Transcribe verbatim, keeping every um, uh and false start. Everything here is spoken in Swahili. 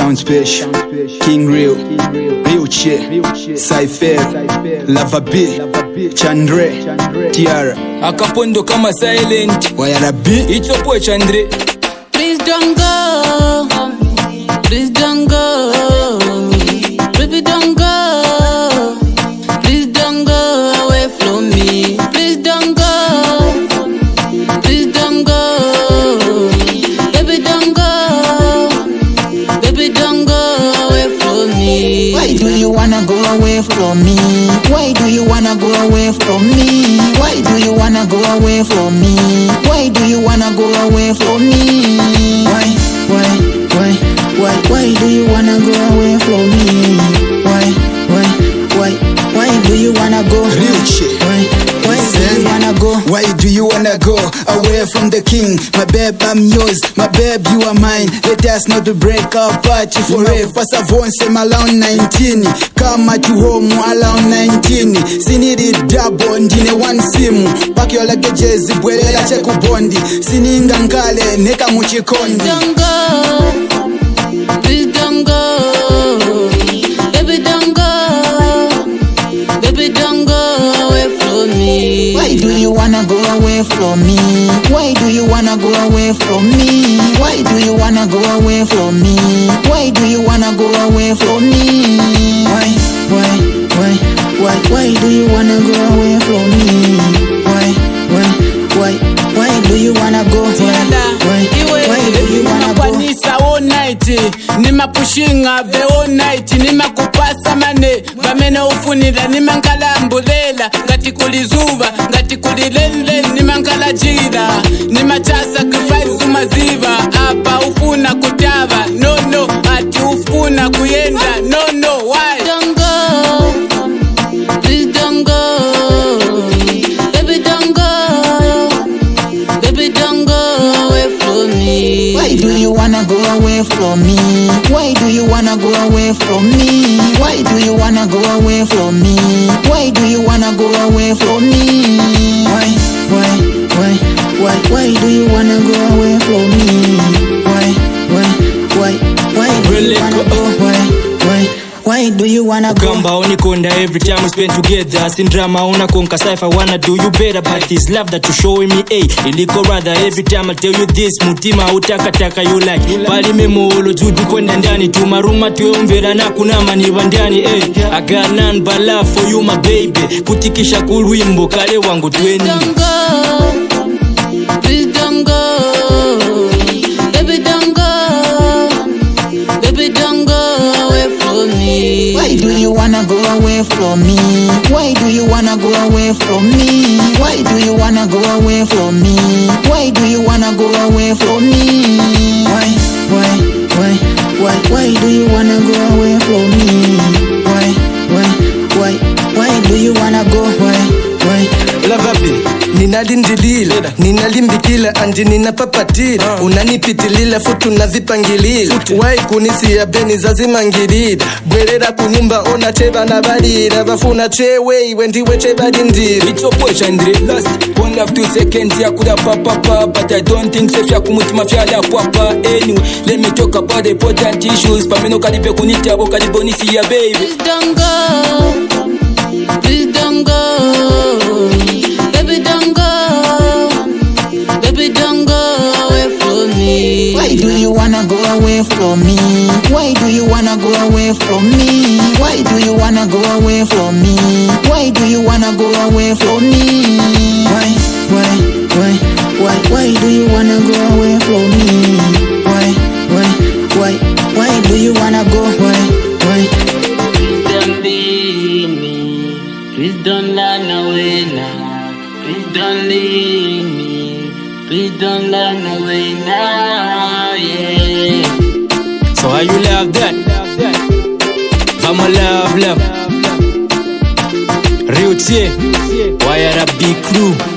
Sound Special, King Real, Real Che, Cypher, Lava B, Chandre, Tiara. Akapondo kama silent. Wayara B, Ichopo Chandre. Please don't go. Please don't go. Baby, don't go. Please don't go away from me. Please don't go. Please don't go. Baby, don't go. Baby, don't go away from me. Why do you wanna go away from me? Why do you wanna go away from me? Why do you wanna go away from me? Why do you wanna go away from me? Why, why, why, why, why do you wanna go away from me? Why, why, why, why do you wanna go? Real Che. Why, why do you wanna go? Why do you wanna go away from the king? My babe, I'm yours. My babe, you are mine. Let us not break our party forever. First of all, I'm around nineteen. Come at you home around nineteen. Sinidi double ndine one simu. Pack your luggages, bwelela check bondi. Sininga ngale neka muchikondi. Don't go. Please don't go. Baby, don't go. Baby, don't go away from me. Why do you wanna go away from me? Why do you wanna go away from me? Why do you wanna go away from me? Why do you wanna go away from me? Why, why, why, why, why do you wanna go away from me? Why, why, why, why do you wanna go? Why, why, why do you wanna go? All night, nima pushinga the all night, nima kupasa mane, vamena ufunila nima nkala mbulela, ngati kulizuva, ngati kulilele, nima nkala jira, nima cha sacrifice umaziva, apa ufuna kutava, no no, ati ufuna kuyenda, no no, why? Don't go, please don't go, baby don't go, baby don't go away from me. Why do you wanna go away from me? Why do you wanna go away from me? Why do you wanna go away from me? Why do you wanna go away from me? Why, why, why, why, why do you wanna go away from me? Why, why, why, why do you wanna go? Why, why, why do you wanna go? Gamba unikonda every time we spend together. Sin drama una konka Cypher wanna do you better. But this love that you showing me, eh, iliko rather every time I tell you this. Mutima utaka taka you like. Bali memo olo judu kwenda ndani. Tumaruma tuwe umvera na kuna mani vandani, eh. I got none but love for you my baby. Kutikisha kuruimbo kale wangu tweni. Don't go, please don't go, baby don't go, baby don't go away from me. Why do you wanna go away from me? Why do you wanna go away from me? Why do you wanna go away from me? Why do you wanna go away from me? Why, why, why, why, why do you wanna go away from me? Why, why, why, why do you wanna go? Why, why? Lava B, ninalindilila, ninalimbikila andi ninapapatila, uh. Unanipitilila futu nazipangilila, wai kunisia beni zazimangilila, bwerera kunyumba ona cheba na balila, bafuna chewe iwe ndiwe cheba dindila. It's your boy Chandre, last one of two seconds ya kuda papa papa, but I don't think safe ya kumutima fyala papa. Anyway, let me talk about the important issues, pameno kalipe kunita boka libonisi ya baby. Please don't go, please don't go, baby don't go, baby don't go away from me. Why do you wanna go away from me? Why do you wanna go away from me? Why do you wanna go away from me? Why do you wanna go away from me? Why, why, why, why, why do you wanna go away from me? Why, why, why, why do you wanna go? Why, why? Please don't leave me. Please don't run away now. Please don't leave me. Please don't run away now, yeah. So how you love that? I'ma love, love. Real Che, Wayara B crew.